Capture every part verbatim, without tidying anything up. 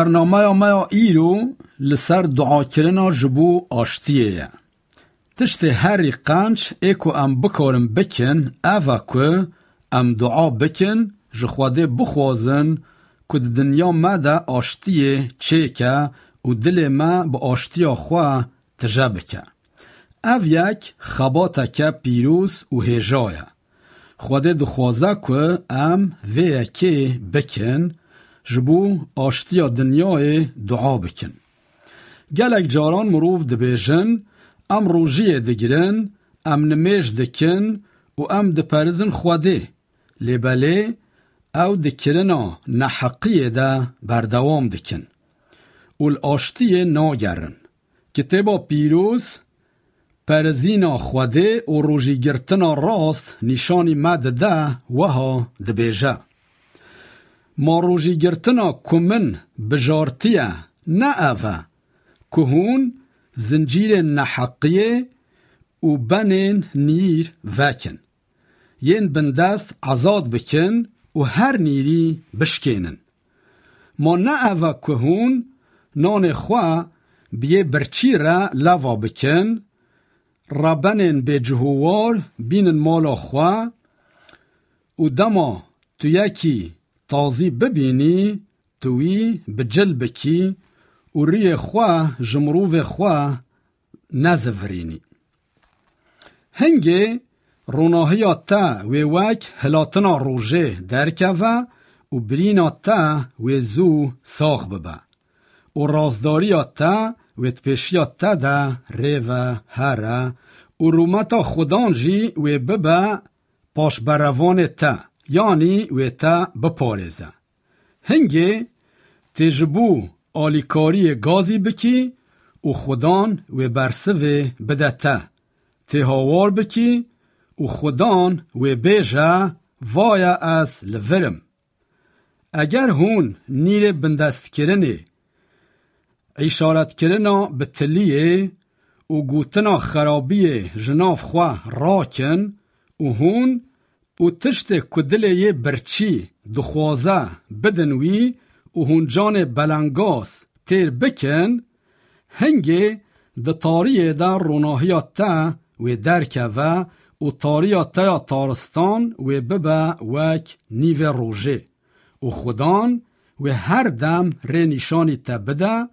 برنامه ما ایرو لسر دعا کرنا جبو آشتیه. تشت هری قنچ ایکو ام بکارم بکن اوه که ام دعا بکن جخواده بخوازن که دنیا ما دا آشتیه چه که و دل ما با آشتیا خواه تجا بکن. او یک خباته که پیروز و هجایه. خواده دخوازه که ام ویه که بکن جبو آشتیا دنیای دعا بکن. گلک جاران مروف دبیجن ام روژیه دگرن ام نمیش دکن و ام دپرزن خواده لیباله او دکرنا نحقیه دا بردوام دکن و الاشتیه ناگرن. کتابا پیروز پرزینا خواده و روژی گرتنا راست نشانی مد ده وها دبیجه. ما روژی گرتنا کمن بجارتیه نه اوه که هون زنجیر نحقیه و بنین نیر وکن. ین بندست عزاد بکن و هر نیری بشکنن. ما نه اوه که هون نان خواه بیه برچی را لوا بکن را بنین به جهوار بینن مالا خواه و دما تو یکی تازی ببینی توی بجل بکی و ری خواه جمروف خواه نزورینی. هنگه روناهی تا و وک هلاتنا روژه درکوه و برینا تا و زو ساخ ببه و رازداری تا و تپشی تا ده ریوه هره و رومتا خودان جی و ببه پاش بروان تا یعنی و تا بپارزه. هنگه تجبو آلیکاری گازی بکی و خودان و برسوه بده تا تهاوار بکی و خودان و بیجه وایا از لورم. اگر هون نیر بندست کرنه اشارت کرنا به تلیه و گوتنا خرابی جناف خواه راکن و هون و تشت کدله یه برچی دخوازه بدنوی و هون جان بلنگاس تیر بکن هنگه ده تاریه در روناهیات تا و درکه و و تاریه تا تارستان و ببه وک نیو روژه و خودان و هر دم ری نشانی تا بده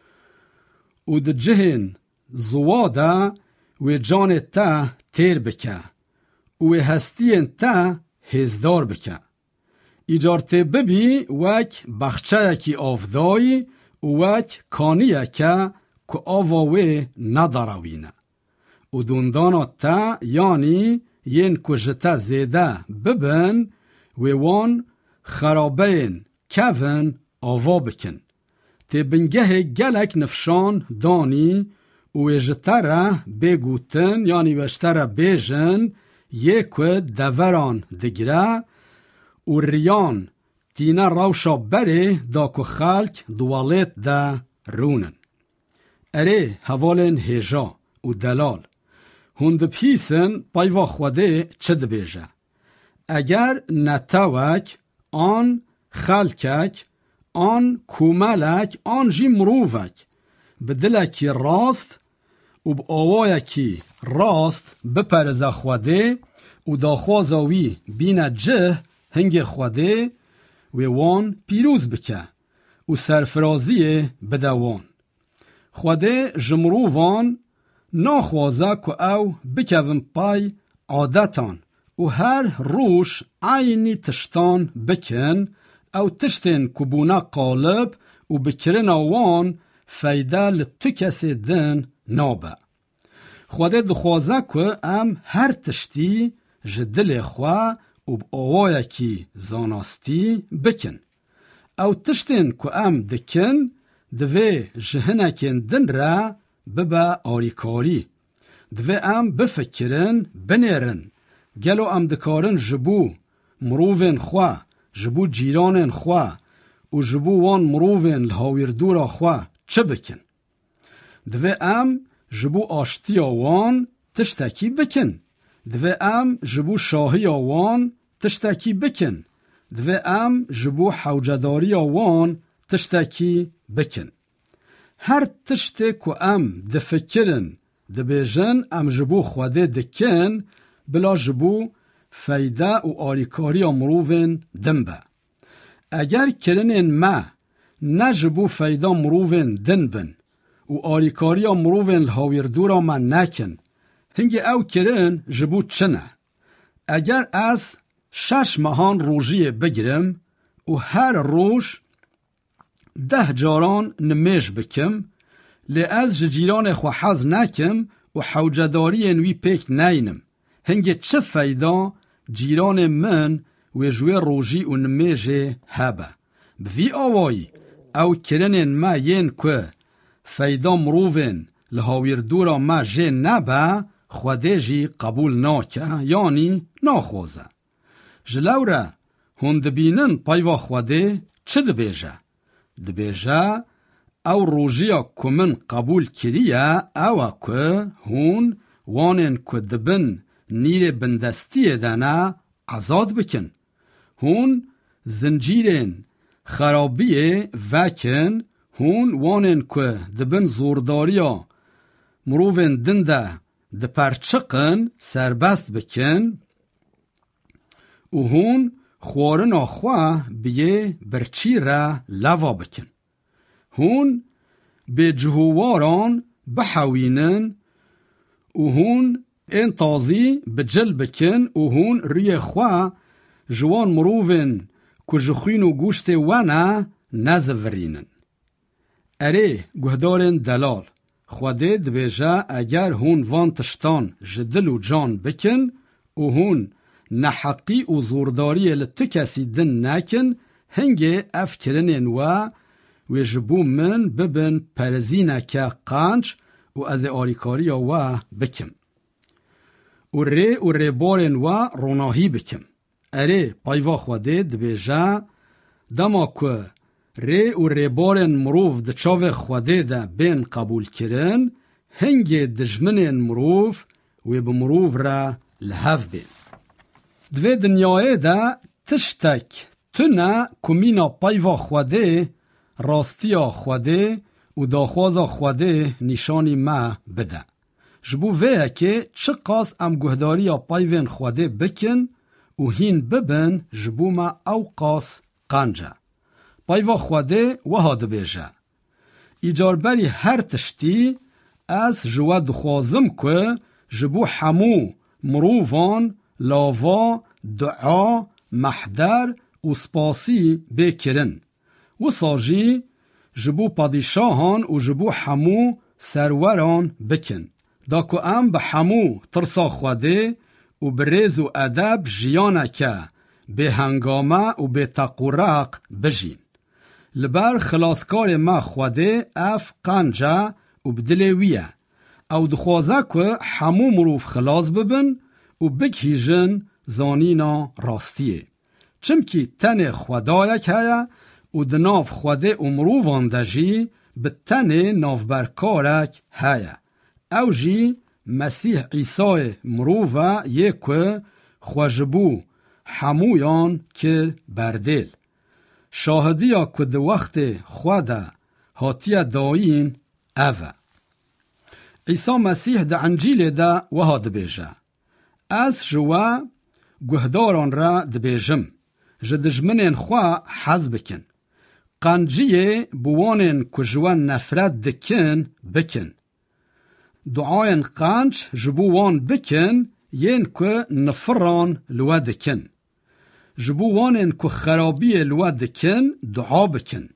و ده جهن زواده و جان تا تیر بکه و هستین تا هزدار بکه. ایجارت ببی وک بخچه کی آفدایی و وک کانیه که که آواوه نداروینه و دوندانا تا یعنی ین کجتا زیده ببن و وان خرابین کون آوا بکن. تی بنگه گلک نفشان دانی و جتره بگوتن یعنی وشتره بیجن یک دوران دگره و ریان تینه روشا بره دا که خلق دوالت دا رونن. اره حوالن هجا و دلال هند پیسن پایوا خوده چد بیجه. اگر نتاوک آن خلقک آن کوملک آن جی مروفک بدلکی راست و با آوایکی راست بپرزه خوده و داخوازاوی بین جه هنگ خوده و وان پیروز بکه و سرفرازی بدوان. خوده جمرووان ناخوازه که او بکوون پای عادتان و هر روش عینی تشتان بکن او تشتین کبونه قالب و بکرن وان فیده لطو کسی دن نابه. خوده دخوازه که ام هر تشتی جدل خواه و بآوائه کی زاناستی بکن. او تشتین که ام دکن دوی جهنکن دن را ببا آریکاری. دوی ام بفکرن بنیرن. گلو ام دکارن جبو مروفن خواه جبو جیرانن خواه و جبو وان مروفن لحاویردورا خواه چه بکن؟ دوی ام جبو آشتی آوان تشتکی بکن. دوی ام جبو شاهی آوان تشتکی بکن. دوی ام جبو حوجداری آوان تشتکی بکن. هر تشتی که ام دفکرن دبیجن ام جبو خواده دکن بلا جبو فیده و آریکاری مروفن دنبه. اگر کرنین ما نجبو فیده مروفن دنبن و آریکاری مروفن الهاویردورا ما نکن هنگی او کرن جبو چنه. اگر از شش ماهان روژی بگیرم و هر روش ده جاران نمیش بکم لی از جیران خو حز نکم و حوجداری انوی پیک نینم هنگی چه فیدا جیران من و جوی روژی و نمیش هبه. بوی آوایی او کرنین ما ین که فیدا مروفن لهاویر دورا ما جه نبه خوده جی قبول ناکه یعنی ناخوزه. جلوره هون دبینن پایوا خوده چه دبیجه؟ دبیجه او روژیا که من قبول کریه او که هون وانن که دبن نیر بندستی دانه عزاد بکن. هون زنجیرین خرابیه وکن هون وانن که دبن زورداریا مروفن دنده دپرچقن سربست بکن و هون خوارن آخواه بیه برچی را لوا بکن. هون به جهواران بحوینن و هون این تازی بجل بکن و هون روی خواه جوان مروفن که جخوین و گوشت وانا نزورینن. اره گهدارن دلال خوده دبیجه اگر هون وان تشتان جدل و جان بکن و هون نحقی و زورداری لتو کسی دن نکن هنگی افکرنین و و جبو من ببن پرزینه که قانچ و از آریکاری و بکم و ری و ری بارن و روناهی بکم. اره پایوا خوده دبیجه دما که ری و ری بارن مروف ده چاو خوده ده بین قبول کرن هنگی دجمنین مروف و بمروف را لحف بین. دوی دنیای ده تشتک تنه کمینا پایوا خوده راستیا خوده و داخوازا خوده نشانی ما بده. جبو ویه که چه قاس ام گهداریا پایوین خوده بکن و هین ببن جبو ما او قاس قنجه. پایوا خوده وها دبیجه. ایجاربری هر تشتی از جوا دخوازم که جبو حمو مروفان لاوا دعا محدر و سپاسی بکرن و ساجی جبو پادشاهان و جبو حمو سروران بکن. دا که ام به حمو ترسا خوده و بریز و ادب جیانه که به هنگامه و به تقرق بجین. لبر خلاصکار ما خوده اف قنجه و بدلویه او دخوازه که حمو مروف خلاص ببن و بگهیجن زانینا راستیه. چمکی تن خدایک هیا و دناف خوده و مروفان دجی به تن نافبرکارک هیا. او جی مسیح عیسی مروفه یک خوشبو حمویان کر بردل. شاهدیا که ده وقت خوده هاتیه داین اوه. عیسی مسیح ده انجیل ده وها دبیجه. از جوا گهداران را دبیجم. جدجمنین خواه حز بکن. قنجیه بوانین که جوان نفرت دکن بکن. دعاین قنج جبوان بکن ین که نفران لوا دکن. جبوانین که خرابی لوا دکن دعا بکن.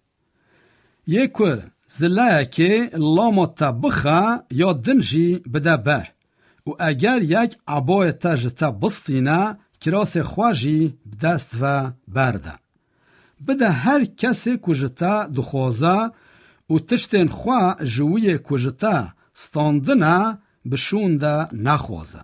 یکو زلایه که لاما تا بخه یا دنجی بده بر. و اگر یک عبای تا جتا بستینه کراس خواجی بدست و برده. بده هر کسی کجتا دخوازه و تشتین خواه جوی کجتا ستاندنه بشونده نخوازه.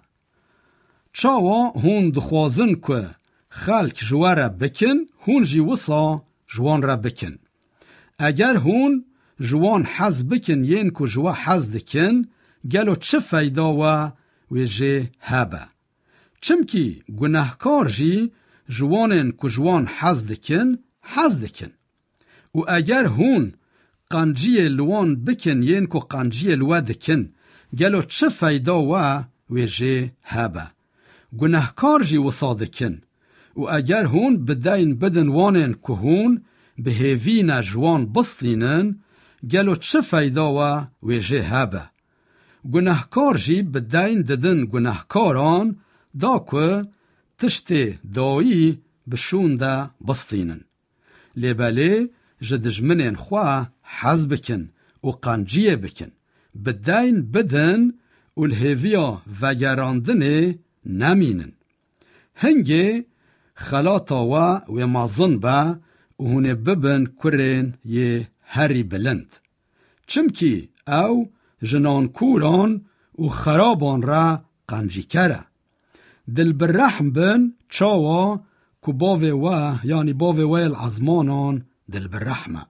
چاوا هون دخوازن که خلق جوه را بکن هون جی وصا جوان را بکن. اگر هون جوان حز بکن ین که جوه حز دکن گلو چه فیدا و ویجه هبه. چمکی گناهکار جی جوانن که جوان حز دکن حز دکن. و اگر هون قنجی لوان بکن ین کو قنجی لوا دکن گلو چه فایدا و ویجه هبه گناهکار جی وصادکن و اگر هون بدین بدن وانن که هون به هیوین جوان بستینن گلو چه فایدا و ویجه هبه گناهکار جی بدین ددن گناهکاران دا که تشت دایی بشون دا بستینن لیباله جدجمنین خواه حز بکن و قنجیه بکن بدین بدن و الهیویا وگراندنه نمینن هنگه خلاطا و و مازن با و هونه ببن کرین یه هری بلند چمکی او جنان کوران و خرابان را قنجی کره دل برحم بن چاوا که باوه و یعنی باوه و العظمانان دل برحمه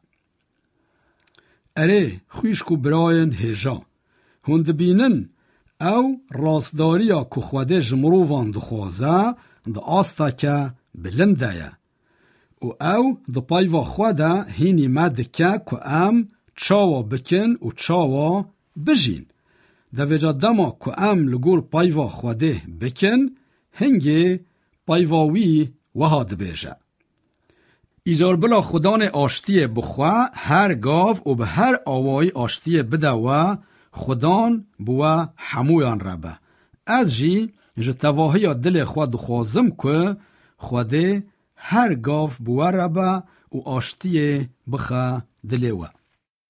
اره خویش کو براین هجا هند بینن او راستداریا که خوده جمرووان دخوازه ده آستا که بلنده یا و او ده پایوا خوده هینی مدکه که ام چاوا بکن و چاوا بجین ده وجا دما که ام لگور پایوا خوده بکن هنگی پایواوی وهاد بیجه ایجار بلا خدان آشتی بخوا هر گاو و به هر آوایی آشتی بده و خدان بوا حمویان ربه از جی جتواهی دل خود خوازم که خوده هر گاو بوا ربه و آشتی بخوا دل و